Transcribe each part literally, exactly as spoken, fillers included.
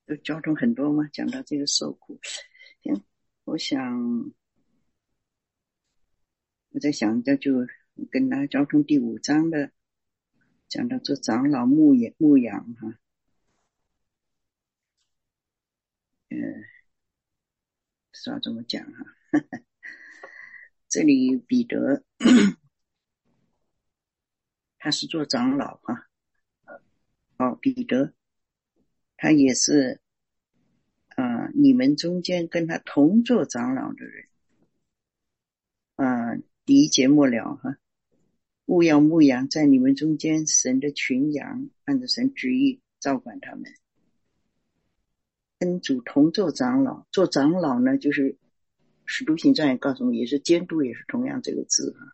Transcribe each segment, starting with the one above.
交通很多嘛，讲到这个受苦，行，我想我在想这就跟那交通第五章的讲到做长老牧养牧养哈，呃，不知道怎么讲哈。这里彼得他是做长老哈，哦，彼得他也是呃你们中间跟他同做长老的人，呃第一节末了哈，务要牧养在你们中间神的群羊，按照神旨意照管他们，跟主同做长老。做长老呢，就是使徒行传也告诉我们，也是监督，也是同样这个字哈。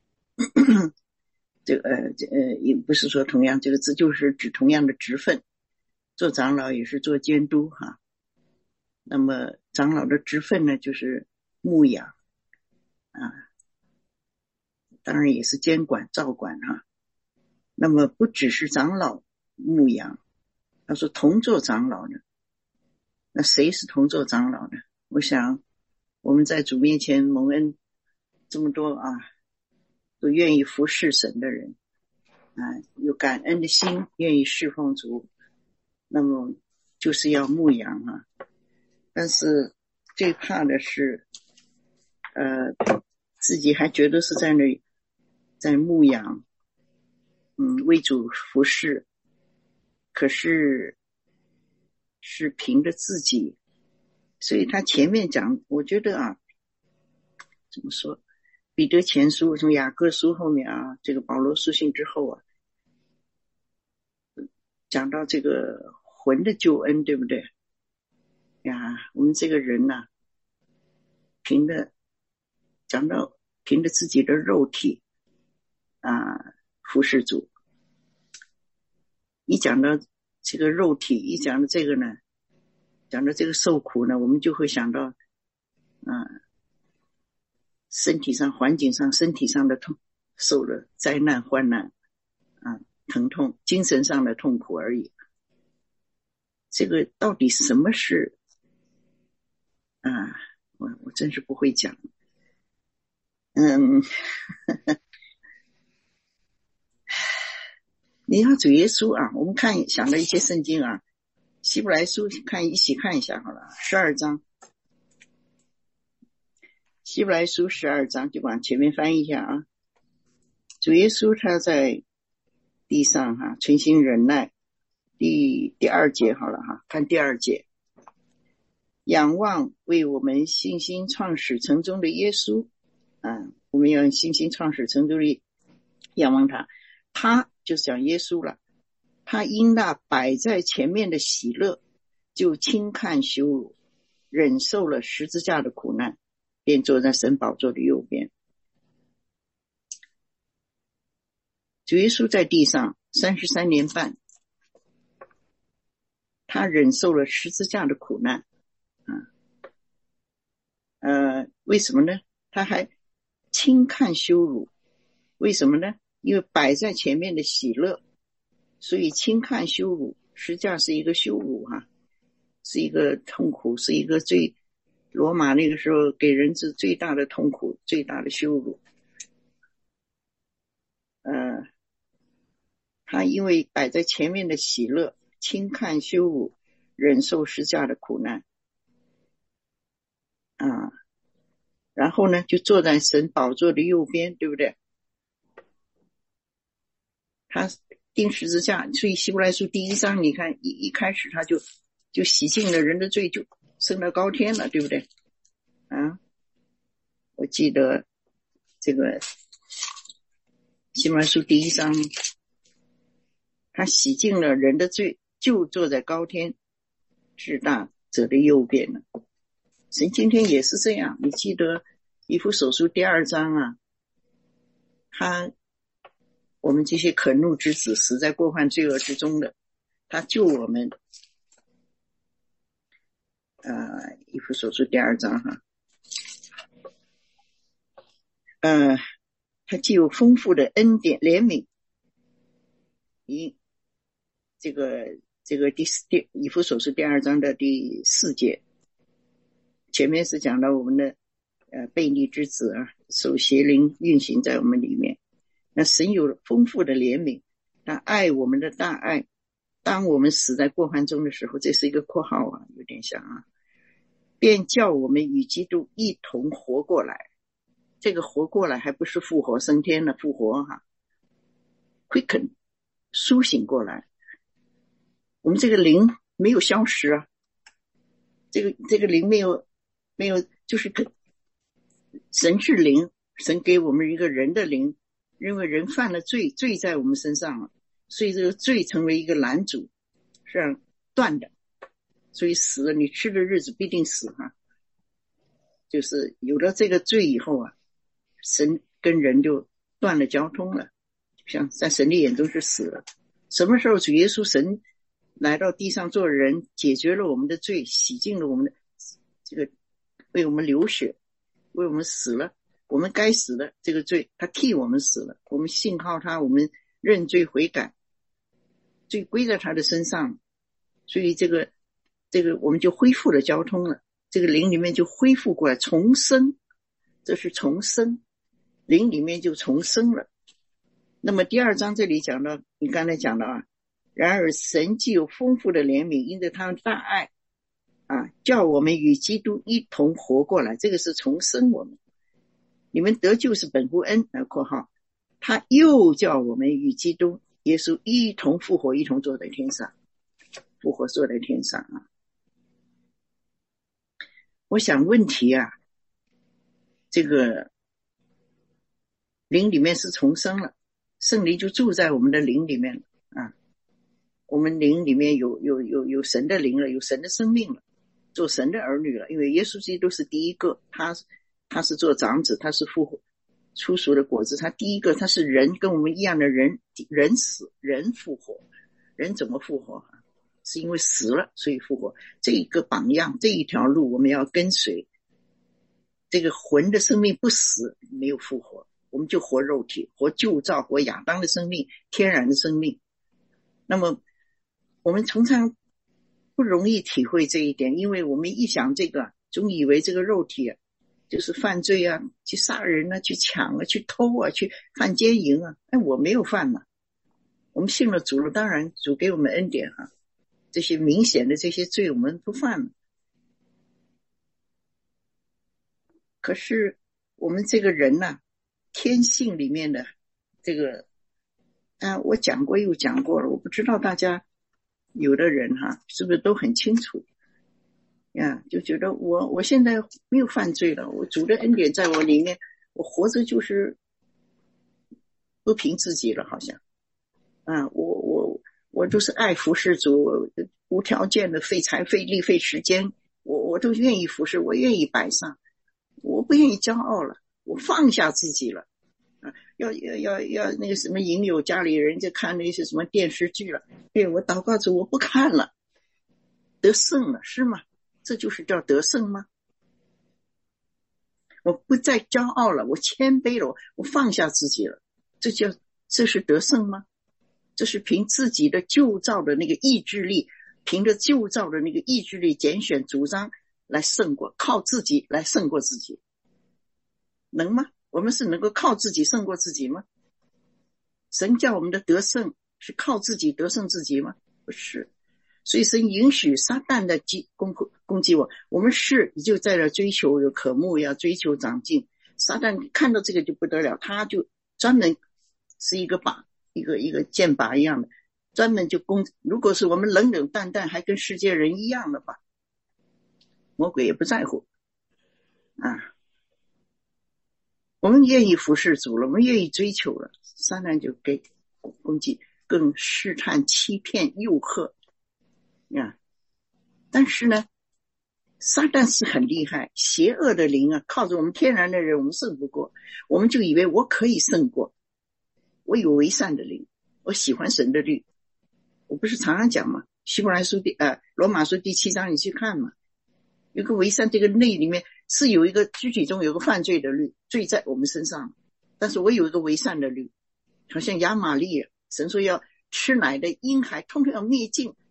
这个呃呃也不是说同样这个字，就是指同样的职分。做长老也是做监督哈。那么长老的职分呢，就是牧养啊，当然也是监管照管哈。那么不只是长老牧养，他说同做长老呢，那谁是同做长老呢？我想我们在主面前蒙恩这么多啊，都愿意服侍神的人啊，有感恩的心，愿意侍奉主，那么就是要牧养啊。但是最怕的是呃自己还觉得是在那在牧养，嗯，为主服侍，可是是凭着自己。所以他前面讲，我觉得啊，怎么说，彼得前书从雅各书后面啊，这个保罗书信之后啊，讲到这个魂的救恩，对不对呀？我们这个人啊，凭着讲到凭着自己的肉体啊服侍主，一讲到这个肉体，一讲到这个呢，讲到这个受苦呢，我们就会想到啊，身体上环境上身体上的痛，受了灾难患难啊疼痛，精神上的痛苦而已。这个到底什么是啊？我我真是不会讲。嗯，你要主耶稣啊，我们看想到一些圣经啊，希伯来书看一起看一下好了，十二章，希伯来书十二章就往前面翻译一下啊。主耶稣他在地上哈、啊，存心忍耐，第第二节好了哈，看第二节，仰望为我们信心创始成终的耶稣啊，我们要信心创始成终的仰望他，他就是讲耶稣了。他因那摆在前面的喜乐，就轻看羞辱，忍受了十字架的苦难，便坐在神宝座的右边。主耶稣在地上三十三年半，他忍受了十字架的苦难啊，呃，为什么呢？他还轻看羞辱，为什么呢？因为摆在前面的喜乐，所以轻看羞辱。实际上是一个羞辱哈、啊，是一个痛苦，是一个最罗马那个时候给人是最大的痛苦，最大的羞辱。呃，他因为摆在前面的喜乐，轻看羞辱，忍受十字架的苦难啊，然后呢，就坐在神宝座的右边，对不对？他钉十字架，所以希伯来书第一章，你看一一开始他就就洗净了人的罪，就升到高天了，对不对？啊，我记得这个希伯来书第一章，他洗净了人的罪，就坐在高天至大者的右边了。神今天也是这样，你记得以弗所书第二章啊，他我们这些可怒之子死在过犯罪恶之中的，他救我们。呃，以弗所书第二章哈，呃，他既有丰富的恩典怜悯，以这个这个第四第以弗所书第二章的第四节，前面是讲到我们的呃悖逆之子啊，受邪灵运行在我们里面。那神有丰富的怜悯，他爱我们的大爱，当我们死在过犯中的时候，这是一个括号啊，有点像啊，便叫我们与基督一同活过来。这个活过来还不是复活升天的复活哈、啊、，quicken 苏醒过来。我们这个灵没有消失啊，这个这个灵没有没有，就是神是灵，神给我们一个人的灵，因为人犯了罪，罪在我们身上了，所以这个罪成为一个拦阻，是断的，所以死了你吃的日子必定死哈、啊。就是有了这个罪以后啊，神跟人就断了交通了，像在神的眼中是死了。什么时候主耶稣神来到地上做人，解决了我们的罪，洗净了我们的这个，为我们流血，为我们死了，我们该死的这个罪，他替我们死了，我们信靠他，我们认罪悔改，罪归在他的身上，所以这个这个我们就恢复了交通了，这个灵里面就恢复过来，重生，这是重生，灵里面就重生了。那么第二章这里讲到，你刚才讲到啊，然而神既有丰富的怜悯，因着他的大爱啊，叫我们与基督一同活过来，这个是重生我们。你们得救是本乎恩（括号），他又叫我们与基督耶稣一同复活，一同坐在天上，复活坐在天上啊。我想问题啊，这个灵里面是重生了，圣灵就住在我们的灵里面了啊。我们灵里面有有有有神的灵了，有神的生命了，做神的儿女了。因为耶稣基督是第一个，他他是做长子，他是复活出熟的果子，他第一个，他是人，跟我们一样的人，人死人复活，人怎么复活？是因为死了所以复活。这一个榜样，这一条路我们要跟随。这个魂的生命不死，没有复活，我们就活肉体，活旧造，活亚当的生命，天然的生命。那么我们常常不容易体会这一点，因为我们一想这个，总以为这个肉体啊就是犯罪啊，去杀人啊，去抢啊，去偷啊，去犯奸淫啊。哎，我没有犯嘛，我们信了主了，当然主给我们恩典啊，这些明显的这些罪我们不犯了。可是我们这个人啊，天性里面的这个啊，我讲过又讲过了，我不知道大家有的人哈、啊，是不是都很清楚呀？就觉得我我现在没有犯罪了，我主的恩典在我里面，我活着就是不凭自己了，好像啊，我我我都是爱服侍主，无条件的费财费力费时间，我我都愿意服侍，我愿意摆上，我不愿意骄傲了，我放下自己了。啊，要要要要那个什么引诱家里人就看那些什么电视剧了，对，我祷告主我不看了，得胜了是吗？这就是叫得胜吗？我不再骄傲了，我谦卑了，我放下自己了，这叫这是得胜吗？这是凭自己的旧造的那个意志力，凭着旧造的那个意志力拣选主张来胜过，靠自己来胜过自己，能吗？我们是能够靠自己胜过自己吗？神叫我们的得胜是靠自己得胜自己吗？不是。所以神允许撒旦的攻攻击我，我们是就在这追求有渴慕，要追求长进。撒旦看到这个就不得了，他就专门是一个靶，一个一个箭靶一样的，专门就攻。如果是我们冷冷淡淡，还跟世界人一样的话，魔鬼也不在乎啊。我们愿意服侍主了，我们愿意追求了，撒旦就给攻击，更试探、欺骗、诱惑啊。但是呢，撒旦是很厉害，邪恶的灵啊，靠着我们天然的人我们胜不过，我们就以为我可以胜过，我有为善的灵，我喜欢神的律。我不是常常讲吗？希伯来书第呃罗马书第七章你去看嘛，有个为善，这个内里面是有一个肢体中有个犯罪的律，罪在我们身上，但是我有一个为善的律，好像亚玛利，神说要吃奶的婴孩通通要灭尽，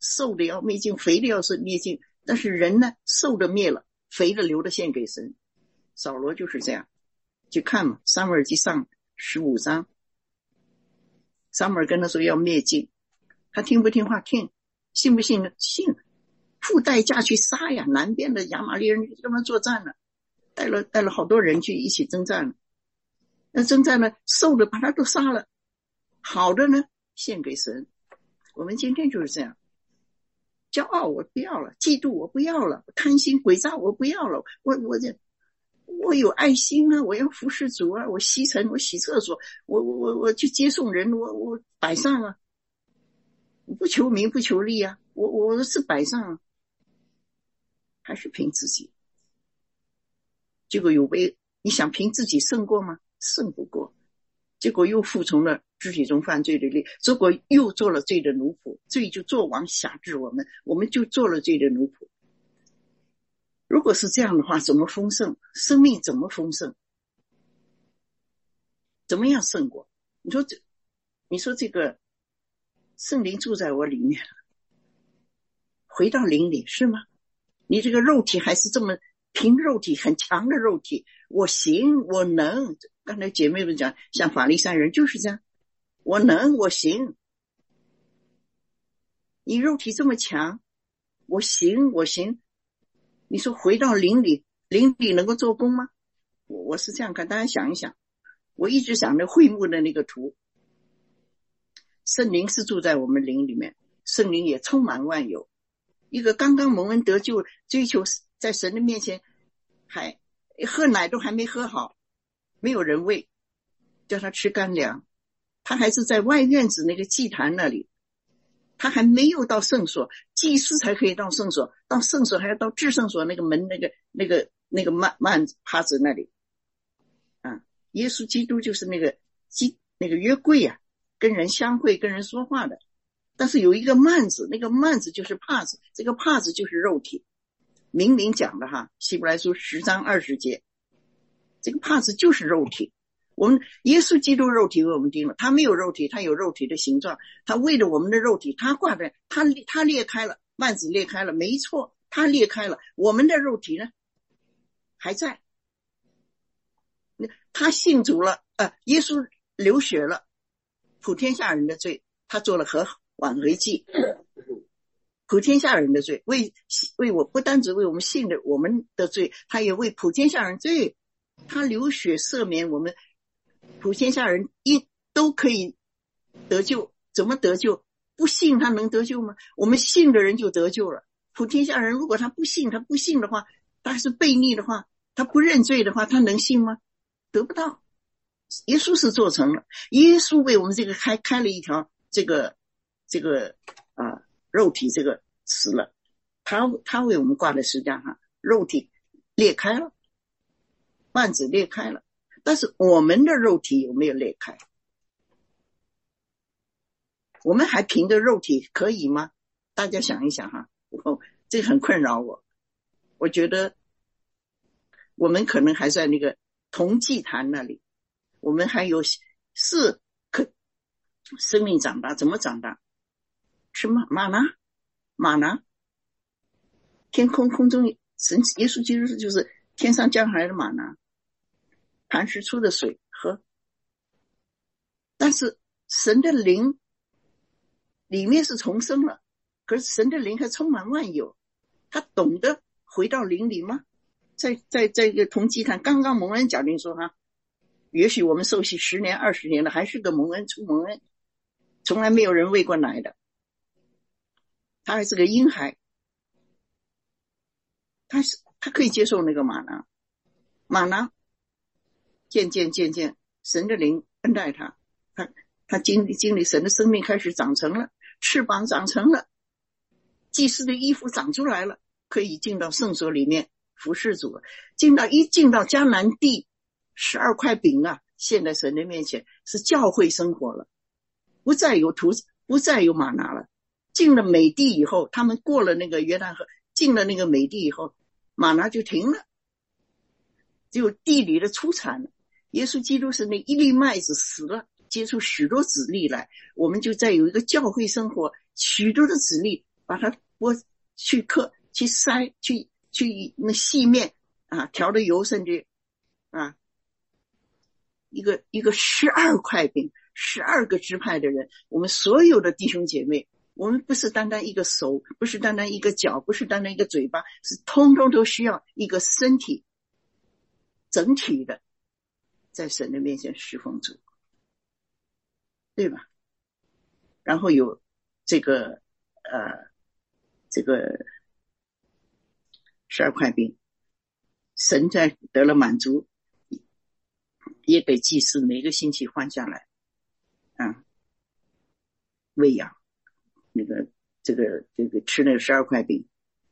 瘦的要灭尽，肥的要是灭尽，但是人呢，瘦的灭了，肥的留的献给神。扫罗就是这样，去看嘛，撒母耳记上十五章，撒母耳跟他说要灭尽，他听不听话？听。信不信呢？信。付代价去杀呀，南边的亚玛力人跟他们作战了，带了带了好多人去一起征战了。那征战呢，瘦的把他都杀了，好的呢献给神。我们今天就是这样，骄傲我不要了，嫉妒我不要了，贪心诡诈我不要了，我我这我有爱心啊，我要服侍主啊，我洗尘，我洗厕所，我我我我去接送人，我我摆上啊，不求名不求利啊，我我是摆上啊，还是凭自己？结果有被你想凭自己胜过吗？胜不过。结果又服从了肢体中犯罪的力，结果又做了罪的奴仆，罪就做王辖制我们，我们就做了罪的奴仆。如果是这样的话，怎么丰盛？生命怎么丰盛？怎么样胜过？你说这，你说这个圣灵住在我里面了，回到灵里是吗？你这个肉体还是这么凭肉体很强的肉体，我行我能。刚才姐妹们讲，像法利赛人就是这样，我能我行。你肉体这么强，我行我行。你说回到灵里，灵里能够做工吗？我我是这样看，大家想一想，我一直想着会幕的那个图，圣灵是住在我们灵里面，圣灵也充满万有。一个刚刚蒙恩得救，追求在神的面前，还喝奶都还没喝好，没有人喂，叫他吃干粮，他还是在外院子那个祭坛那里，他还没有到圣所，祭司才可以到圣所，到圣所还要到至圣所那个门那个那个那个幔幔子帕子那里啊。耶稣基督就是那个基那个约柜啊，跟人相会跟人说话的，但是有一个幔子，那个幔子就是帕子，这个帕子就是肉体，明明讲的哈，希伯来书十章二十节，这个帕子就是肉体。我们耶稣基督肉体为我们钉了，他没有肉体，他有肉体的形状，他为了我们的肉体，他挂在他他裂开了，幔子裂开了，没错，他裂开了，我们的肉体呢还在。他信主了，呃，耶稣流血了，普天下人的罪，他做了和挽回祭，普天下人的罪，为为我不单只为我们信的我们的罪，他也为普天下人罪，他流血赦免我们。普天下人一都可以得救，怎么得救？不信他能得救吗？我们信的人就得救了。普天下人如果他不信，他不信的话，他还是悖逆的话，他不认罪的话，他能信吗？得不到。耶稣是做成了，耶稣为我们这个开开了一条这个这个啊肉体这个死了，他他为我们挂在十字架上，肉体裂开了，幔子裂开了。但是我们的肉体有没有裂开？我们还凭着肉体可以吗？大家想一想哈，我这很困扰我。我觉得我们可能还在那个铜祭坛那里，我们还有是可生命长大，怎么长大？吃玛玛拿，玛拿，天空空中神耶稣基督就是天上降下来的玛拿。磐石出的水喝，但是神的灵里面是重生了，可是神的灵还充满万有，他懂得回到灵里吗？在在在一个铜祭坛，刚刚蒙恩讲定说哈，也许我们受洗十年二十年了，还是个蒙恩出蒙恩，从来没有人喂过奶的，他还是个婴孩，他是他可以接受那个玛拿，玛拿。渐渐渐渐神的灵恩待他，他他经历经历神的生命开始长成了，翅膀长成了，祭司的衣服长出来了，可以进到圣所里面服侍主了。进到一进到迦南地，十二块饼啊，献在神的面前，是教会生活了，不再有图，不再有玛拿了。进了美地以后，他们过了那个约旦河，进了那个美地以后，玛拿就停了，只有地里的出产了。耶稣基督是那一粒麦子死了，结出许多子粒来，我们就再有一个教会生活，许多的子粒把它剥去刻去筛去去那细面啊，调的油，甚至啊一个一个十二块饼，十二个支派的人，我们所有的弟兄姐妹，我们不是单单一个手，不是单单一个脚，不是单单一个嘴巴，是通通都需要一个身体整体的在神的面前侍奉主，对吧？然后有这个呃这个十二块饼，神在得了满足，也给祭司每个星期换下来啊，喂养那个这个这个吃那个十二块饼，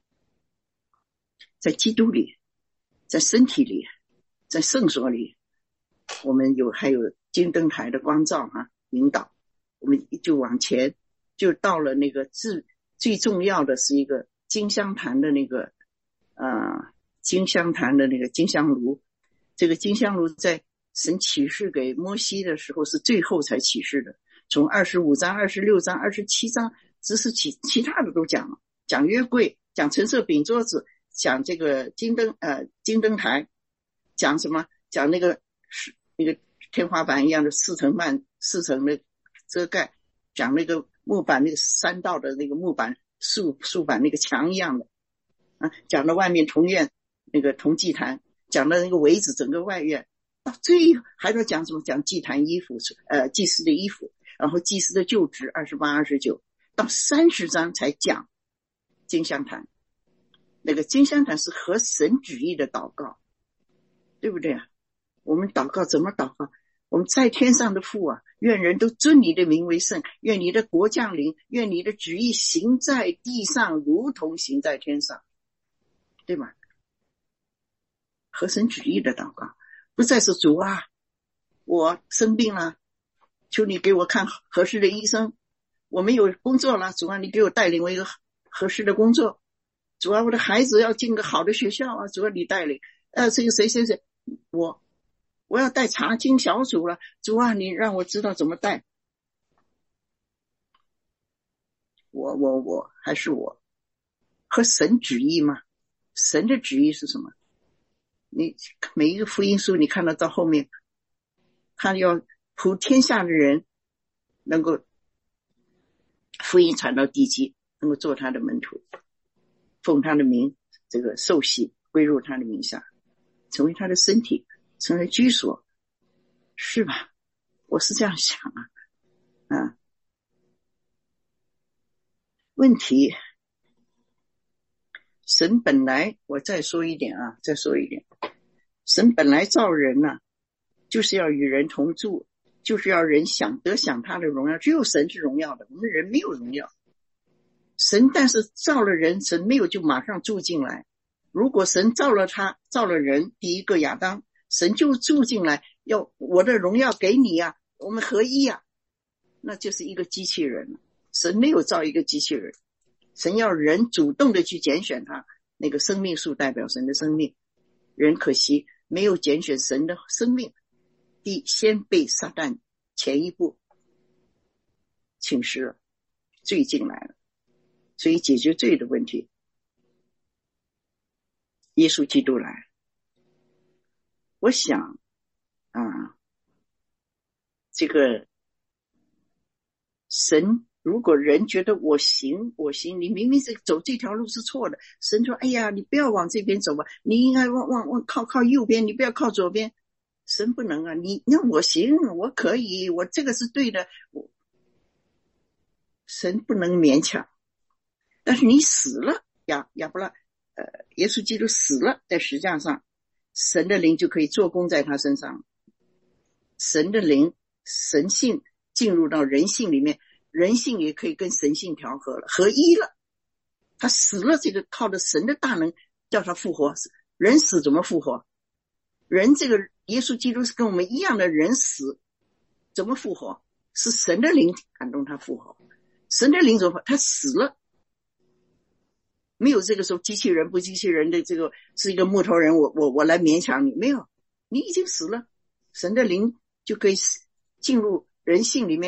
在基督里，在身体里，在圣所里，我们有还有金灯台的光照啊，引导我们就往前，就到了那个最最重要的是一个金香坛的那个呃金香坛的那个金香炉。这个金香炉在神启示给摩西的时候是最后才启示的，从二十五章、二十六章、二十七章，只是其其他的都讲了，讲约柜，讲陈设饼桌子，讲这个金灯呃金灯台，讲什么？讲那个那个天花板一样的四层半四层的遮盖，讲那个木板那个三道的那个木板竖竖板那个墙一样的啊，讲到外面铜院那个铜祭坛，讲到那个围子整个外院，到最后还要讲什么？讲祭坛衣服呃祭司的衣服，然后祭司的就职二十八、二十九，到三十章才讲金香坛。那个金香坛是合神旨意的祷告，对不对啊？我们祷告怎么祷告？我们在天上的父啊，愿人都尊你的名为圣，愿你的国降临，愿你的旨意行在地上如同行在天上，对吧？合神旨意的祷告，不再是主啊，我生病了，求你给我看合适的医生，我没有工作了，主啊，你给我带领我一个合适的工作，主啊，我的孩子要进个好的学校啊，主啊，你带领呃，这个谁谁谁，我我要带查经小组了，主啊，你让我知道怎么带，我我我还是我和神旨意吗？神的旨意是什么？你每一个福音书你看得到后面，他要普天下的人能够福音传到地极，能够做他的门徒，奉他的名这个受洗归入他的名下，成为他的身体，成为居所，是吧？我是这样想啊啊。问题，神本来，我再说一点啊，再说一点，神本来造人呢、啊，就是要与人同住，就是要人想得享他的荣耀，只有神是荣耀的，我们人没有荣耀。神但是造了人，神没有就马上住进来。如果神造了他，造了人，第一个亚当，神就住进来，要我的荣耀给你啊，我们合一啊，那就是一个机器人了。神没有造一个机器人，神要人主动的去拣选他，那个生命树代表神的生命，人可惜没有拣选神的生命，第先被撒旦前一步侵蚀了，罪进来了，所以解决罪的问题，耶稣基督来。我想啊，这个神如果人觉得我行我行，你明明是走这条路是错的，神说哎呀你不要往这边走吧，你应该往往往靠靠右边，你不要靠左边。神不能啊，你那我行我可以，我这个是对的，我神不能勉强。但是你死了，亚亚伯拉呃耶稣基督死了在十字架上，神的灵就可以做工在他身上，神的灵神性进入到人性里面，人性也可以跟神性调和了，合一了。他死了，这个靠着神的大能叫他复活。人死怎么复活？人这个耶稣基督是跟我们一样的人死，怎么复活？是神的灵感动他复活。神的灵怎么？他死了，没有这个时候机器人不机器人的这个是一个木头人，我我我来勉强你，没有，你已经死了，神的灵就可以进入人性里面，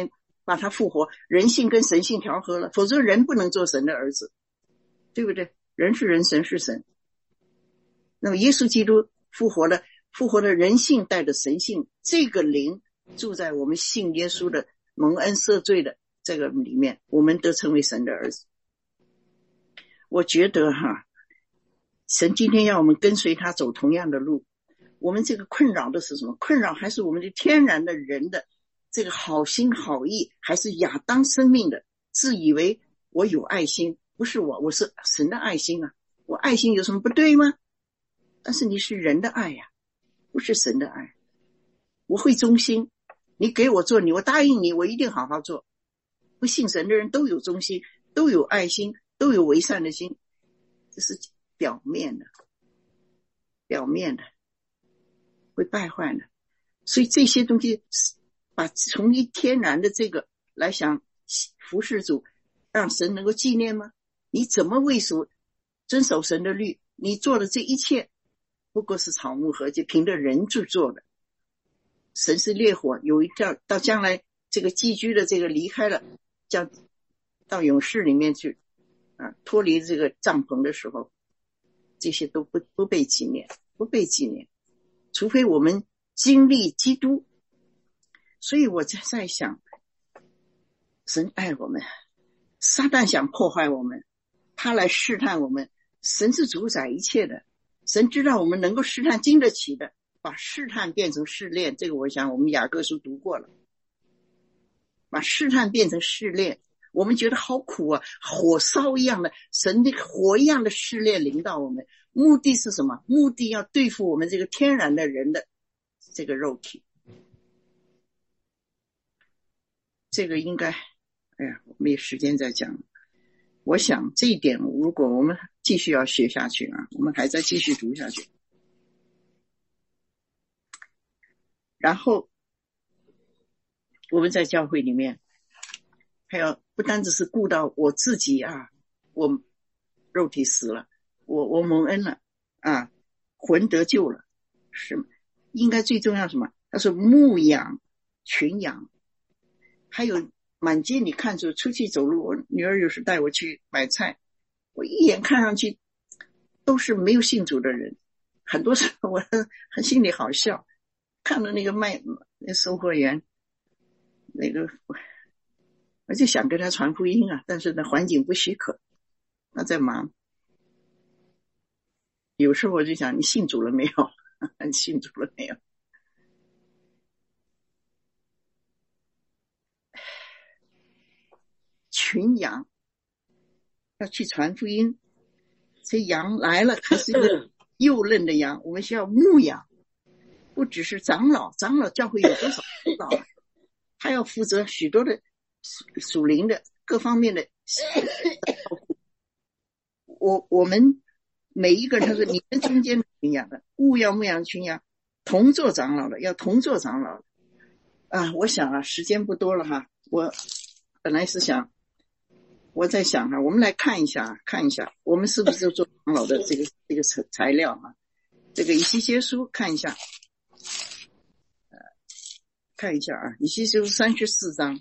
把他复活，人性跟神性调和了，否则人不能做神的儿子，对不对？人是人，神是神。那么耶稣基督复活了，复活的人性带着神性，这个灵住在我们信耶稣的蒙恩赦罪的这个里面，我们都成为神的儿子。我觉得哈，神今天要我们跟随他走同样的路，我们这个困扰的是什么？困扰还是我们的天然的人的这个好心好意，还是亚当生命的自以为我有爱心？不是我，我是神的爱心啊！我爱心有什么不对吗？但是你是人的爱呀、啊，不是神的爱。我会忠心，你给我做你，我答应你，我一定好好做。不信神的人都有忠心，都有爱心，都有为善的心，这是表面的，表面的会败坏的。所以这些东西把从一天然的这个来想服侍主，让神能够纪念吗？你怎么为守遵守神的律？你做的这一切不过是草木禾秸，凭着人去做的。神是烈火，有一到到将来这个寄居的这个离开了，将到勇士里面去啊，脱离这个帐篷的时候，这些都不不被纪念，不被纪念，除非我们经历基督。所以我在想，神爱我们，撒旦想破坏我们，他来试探我们，神是主宰一切的，神知道我们能够试探经得起的，把试探变成试炼，这个我想我们雅各书读过了，把试探变成试炼，我们觉得好苦啊，火烧一样的，神的火一样的试炼临到我们，目的是什么？目的要对付我们这个天然的人的这个肉体。这个应该，哎呀，我没有时间再讲。我想这一点，如果我们继续要学下去啊，我们还在继续读下去。然后我们在教会里面，还要不单只是顾到我自己啊，我肉体死了，我我蒙恩了啊，魂得救了，是吗？应该最重要什么？他说牧养群羊。还有满街你看着出去走路，我女儿有时带我去买菜，我一眼看上去都是没有信主的人，很多时候我很心里好笑，看到那个卖那售货员那个，我就想跟他传福音啊，但是呢环境不许可，他在忙。有时候我就想，你信主了没有？你信主了没有？群羊要去传福音，这羊来了还是一个幼嫩的羊，我们需要牧养，不只是长老，长老教会有多少长老，他要负责许多的属灵的各方面的。我我们每一个人，他说你们中间的群羊的，务要牧养群羊，同做长老的，要同做长老的啊！我想啊，时间不多了哈，我本来是想。我在想哈、啊，我们来看一下，看一下，我们是不是做长老的这个这个材料啊？这个以西结书看一下，呃，看一下啊，以西结书三十四章，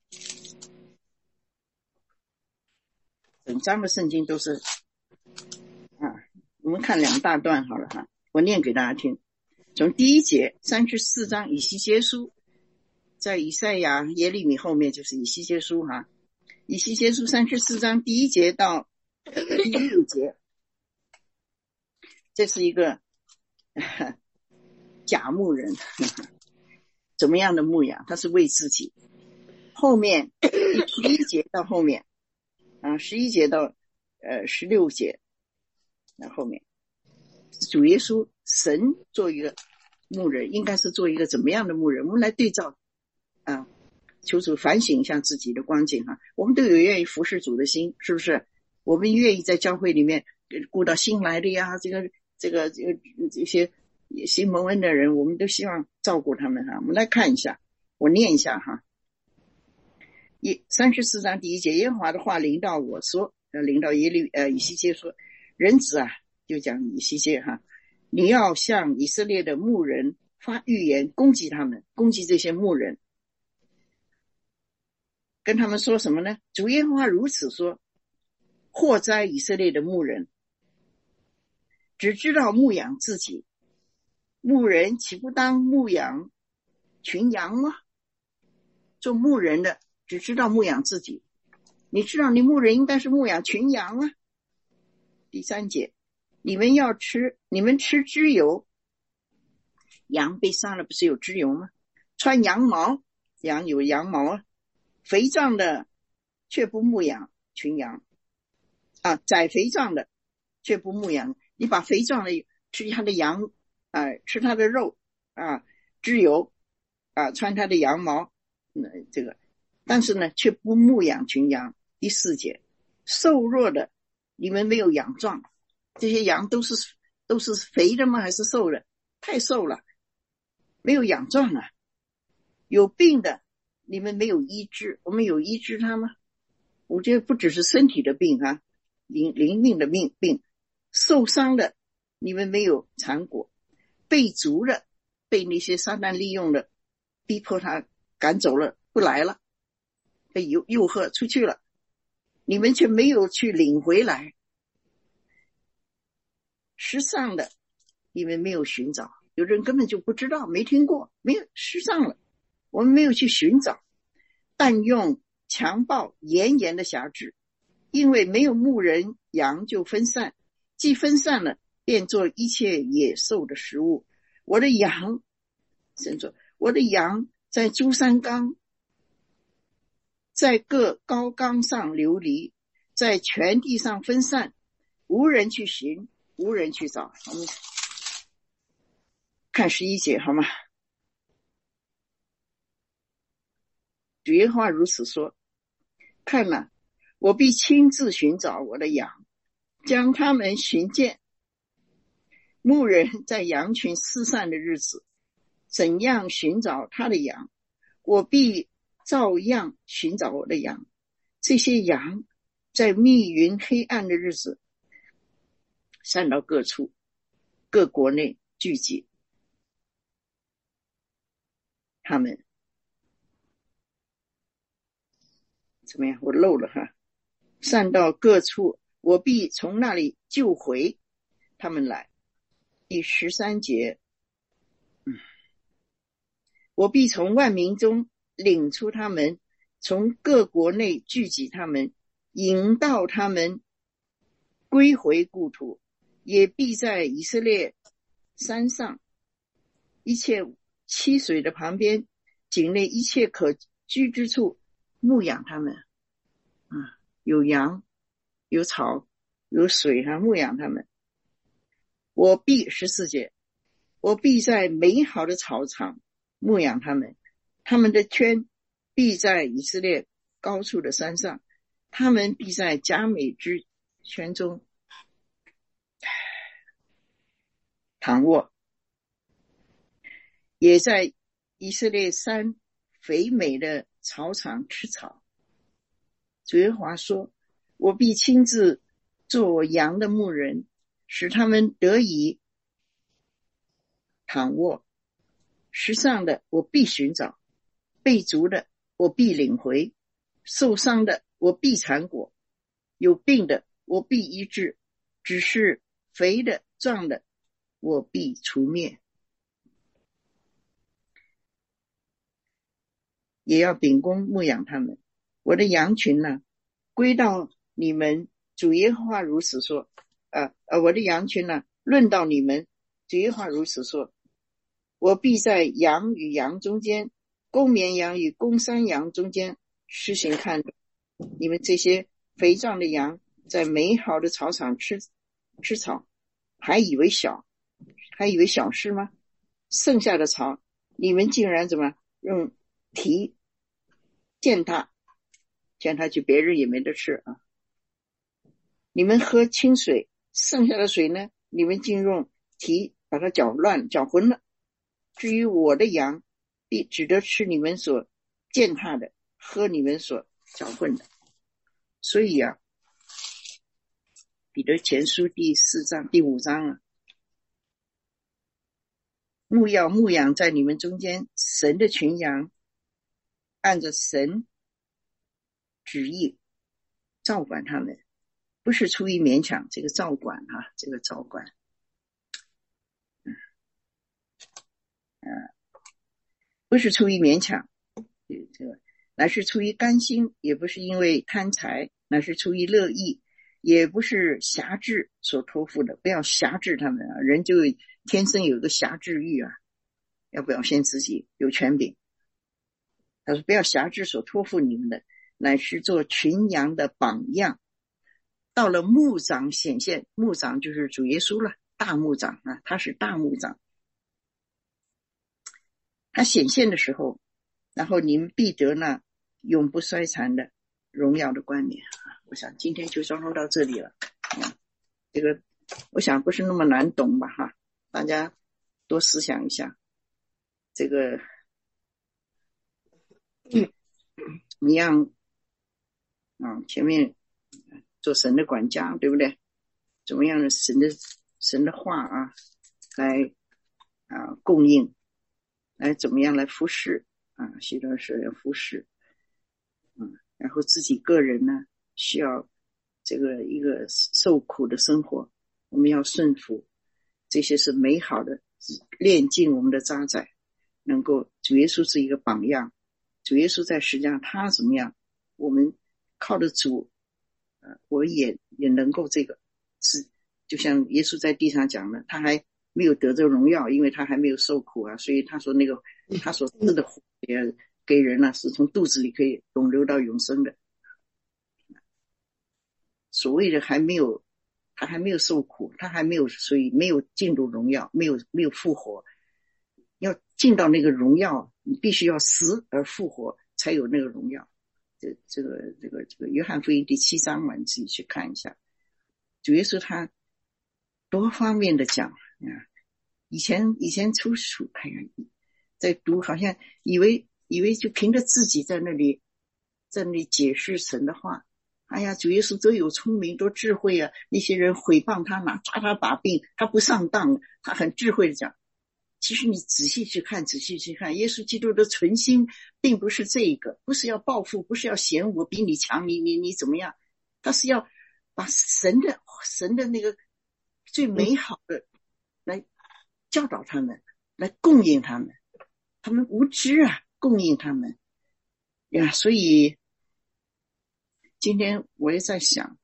整章的圣经都是啊，我们看两大段好了哈，我念给大家听。从第一节三十四章以西结书，在以赛亚、耶利米后面就是以西结书哈。以西结书三十四章第一节到第六节，这是一个假牧人怎么样的牧养，他是为自己。后面十一节到后面啊，十一节到呃十六节，那后面主耶稣神做一个牧人，应该是做一个怎么样的牧人？我们来对照啊。求主反省一下自己的光景哈，我们都有愿意服侍主的心，是不是？我们愿意在教会里面顾到新来的呀，这个这个这个这些新蒙恩的人，我们都希望照顾他们哈。我们来看一下，我念一下哈。一三十四章第一节，耶和华的话临到我说，呃，临到耶利呃以西结说，人子啊，就讲以西结哈，你要向以色列的牧人发预言，攻击他们，攻击这些牧人。 跟他们说什么呢？主耶和华如此说：祸哉以色列的牧人，只知道牧养自己，牧人岂不当牧养群羊吗？做牧人的只知道牧养自己，你知道你牧人应该是牧养群羊啊。第三节，你们要吃，你们吃脂油，羊被杀了不是有脂油吗？穿羊毛，羊有羊毛啊。肥壮的却不牧养群羊啊，宰肥壮的却不牧养，你把肥壮的吃他的羊啊，吃他的肉啊，脂油啊，穿他的羊毛，嗯，这个，但是呢，却不牧养群羊。第四节，瘦弱的你们没有养壮，这些羊都是都是肥的吗？还是瘦的？太瘦了，没有养壮啊。有病的你们没有医治，我们有医治他吗？我觉得不只是身体的病啊，灵灵命的病病，受伤的你们没有缠果，被逐的，被那些撒旦利用的，逼迫他赶走了，不来了，被诱诱惑出去了，你们却没有去领回来。失丧的你们没有寻找，有人根本就不知道，没听过，没有失丧了，我们没有去寻找，但用强暴严严的辖制，因为没有牧人，羊就分散，既分散了，便做一切野兽的食物。我的羊，神说，我的羊在诸山冈，在各高冈上流离，在全地上分散，无人去寻，无人去找。我们看十一节好吗？主耶和华如此说：看哪，我必亲自寻找我的羊，将他们寻见。牧人在羊群四散的日子，怎样寻找他的羊，我必照样寻找我的羊。这些羊在密云黑暗的日子，散到各处，各国内聚集。他们怎么样？我漏了哈，散到各处，我必从那里救回他们来。第十三节，嗯，我必从万民中领出他们，从各国内聚集他们，引导他们归回故土，也必在以色列山上一切溪水的旁边，境内一切可居之处牧养他们。啊，有羊，有草，有水啊，牧养他们。我必十四节，我必在美好的草场牧养他们，他们的圈必在以色列高处的山上，他们必在佳美之圈中躺卧，也在以色列山肥美的草场吃草。主耶和华说，我必亲自做羊的牧人，使他们得以躺卧。时尚的我必寻找，被逐的我必领回，受伤的我必缠裹，有病的我必医治，只是肥的壮的我必除灭。也要秉公牧养他们。我的羊群呢，归到你们，主耶和华如此说。呃呃，我的羊群呢，论到你们，主耶和华如此说。我必在羊与羊中间，公绵羊与公山羊中间施行看守。你们这些肥壮的羊，在美好的草场吃吃草，还以为小，还以为小事吗？剩下的草，你们竟然怎么用蹄践踏，践踏去，别人也没得吃啊！你们喝清水，剩下的水呢，你们竟用蹄把它搅乱、搅浑了。至于我的羊，必只得吃你们所践踏的，喝你们所搅混的。所以啊，彼得前书第四章、第五章啊，牧要牧养在你们中间，神的群羊，按着神旨意照管他们，不是出于勉强。这个照管啊，这个照管，嗯，呃，不是出于勉强，这个乃是出于甘心，也不是因为贪财，乃是出于乐意，也不是辖制所托付的。不要辖制他们啊，人就天生有一个辖制欲啊，要表现自己有权柄。他说不要辖制所托付你们的，乃是做群羊的榜样。到了牧长显现，牧长就是主耶稣了，大牧长啊，他是大牧长。他显现的时候，然后你们必得那永不衰残的荣耀的冠冕啊！我想今天就专注到这里了。嗯，这个我想不是那么难懂吧？哈，大家多思想一下。这个，嗯，你让啊，前面做神的管家，对不对？怎么样的神的神的话啊，来啊供应，来怎么样来服侍啊？许多时要服侍，嗯，然后自己个人呢，需要这个一个受苦的生活，我们要顺服，这些是美好的，炼净我们的渣滓，能够主耶稣是一个榜样，主耶稣在实际上他怎么样，我们靠着主，呃，我也也能够这个是，就像耶稣在地上讲的，他还没有得着荣耀，因为他还没有受苦啊，所以他说那个他所赐的火也给人呢、啊，是从肚子里可以永流到永生的。所谓的还没有，他还没有受苦，他还没有，所以没有进入荣耀，没有没有复活。要进到那个荣耀，你必须要死而复活，才有那个荣耀。这这个这个这个约翰福音第七章嘛，你自己去看一下。主耶稣他多方面的讲啊，以前以前出书，哎呀，在读好像以为以为就凭着自己在那里在那里解释神的话。哎呀，主耶稣多有聪明多智慧啊！那些人诽谤他，拿抓他把柄，他不上当，他很智慧的讲。其实你仔细去看，仔细去看，耶稣基督的存心并不是这个，不是要报复，不是要嫌我比你强，你你你怎么样？他是要把神的神的那个最美好的来教导他们，来供应他们，他们无知啊，供应他们呀，所以。今天我也在想，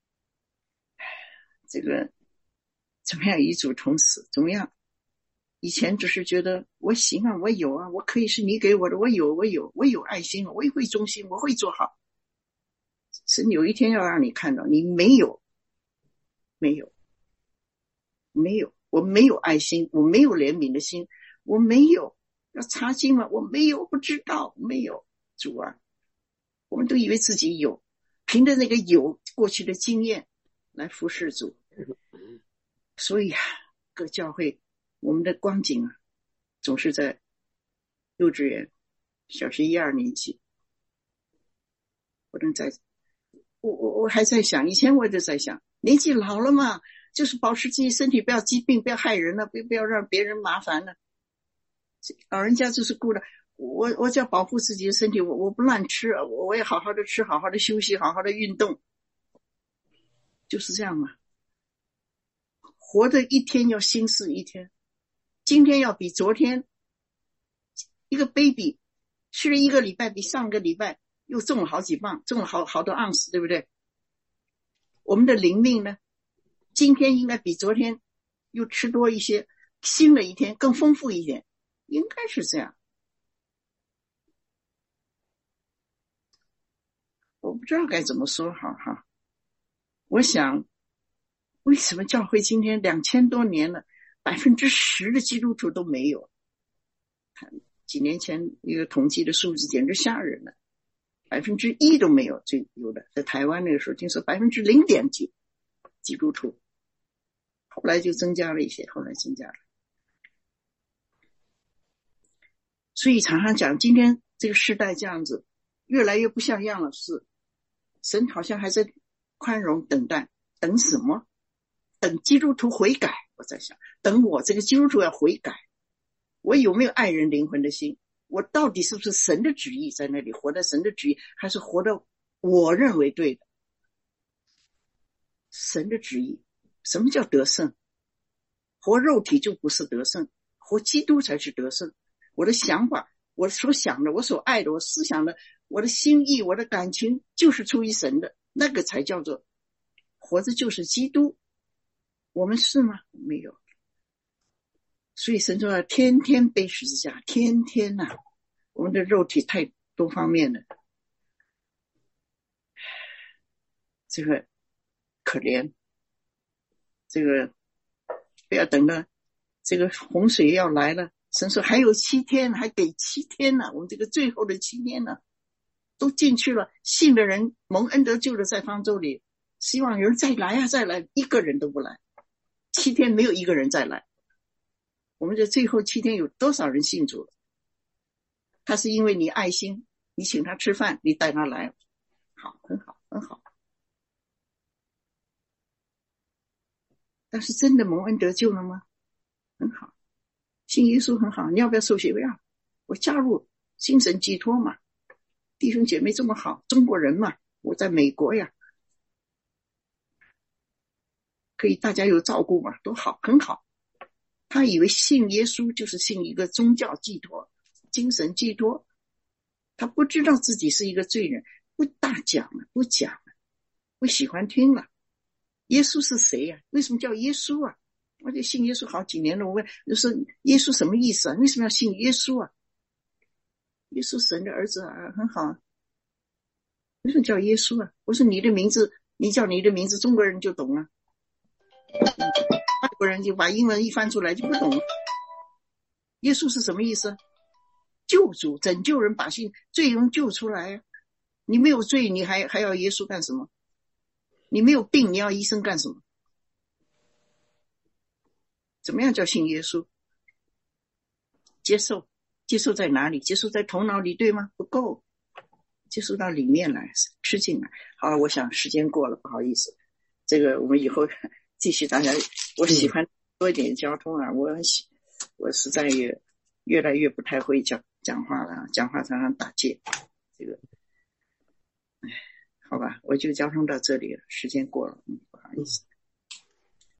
这个怎么样与主同死？怎么样？以前只是觉得我行啊，我有啊，我可以是你给我的，我有，我有，我有爱心，我也会忠心，我会做好。神有一天要让你看到，你没有，没有，没有，我没有爱心，我没有怜悯的心，我没有要查经了，我没有，不知道，没有。主啊，我们都以为自己有。凭着那个有过去的经验来服侍主，所以啊，各教会我们的光景啊，总是在幼稚园、小学一二年级。不能再，我我我还在想，以前我就在想，年纪老了嘛，就是保持自己身体，不要疾病，不要害人了，不不要让别人麻烦了。老人家就是顾了。我我只要保护自己的身体，我我不乱吃，我我也好好的吃，好好的休息，好好的运动，就是这样嘛。活的一天要心思一天，今天要比昨天。一个 baby 吃了一个礼拜，比上个礼拜又重了好几磅，重了好好多盎司，对不对？我们的灵命呢，今天应该比昨天又吃多一些，新的一天更丰富一点，应该是这样。我不知道该怎么说好哈。我想，为什么教会今天两千多年了，百分之十的基督徒都没有？几年前一个统计的数字简直吓人了，百分之一都没有，最有的在台湾那个时候听说百分之零点几基督徒，后来就增加了一些，后来增加了。所以常常讲，今天这个时代这样子，越来越不像样了，是神好像还在宽容等待，等什么？等基督徒悔改。我在想，等我这个基督徒要悔改，我有没有爱人灵魂的心？我到底是不是神的旨意在那里，活在神的旨意，还是活到我认为对的，神的旨意。什么叫得胜？活肉体就不是得胜，活基督才是得胜。我的想法，我所想的，我所爱的，我思想的，我的心意，我的感情，就是出于神的，那个才叫做活着就是基督。我们是吗？没有。所以神说要天天背十字架，天天呐、啊，我们的肉体太多方面了，这个可怜，这个不要等到这个洪水要来了，神说还有七天，还给七天呢、啊，我们这个最后的七天呢、啊，都进去了，信的人蒙恩得救的在方舟里，希望有人再来啊，再来，一个人都不来，七天没有一个人再来。我们这最后七天有多少人信主了？他是因为你爱心，你请他吃饭，你带他来，好，很好，很好。但是真的蒙恩得救了吗？很好，信耶稣很好。你要不要受洗？要，我加入精神寄托嘛。弟兄姐妹这么好，中国人嘛，我在美国呀，可以大家有照顾嘛，多好，很好。他以为信耶稣就是信一个宗教寄托，精神寄托，他不知道自己是一个罪人，不大讲了，不讲了，不喜欢听了。耶稣是谁呀、啊？为什么叫耶稣啊？我就信耶稣好几年了，我问就是耶稣什么意思啊？为什么要信耶稣啊？耶稣神的儿子啊，很好啊，为什么叫耶稣啊？我说你的名字，你叫你的名字，中国人就懂了，外国人就把英文一翻出来就不懂了。耶稣是什么意思？救主，拯救人，把罪罪人救出来啊！你没有罪，你还还要耶稣干什么？你没有病，你要医生干什么？怎么样叫信耶稣？接受，接受在哪里？接受在头脑里，对吗？不够，接受到里面来，吃进来。好，我想时间过了，不好意思，这个我们以后继续。大家，我喜欢多一点交通啊，我很喜，我实在也越来越不太会讲讲话了，讲话常常打结。这个，哎，好吧，我就交通到这里了，时间过了，嗯，不好意思。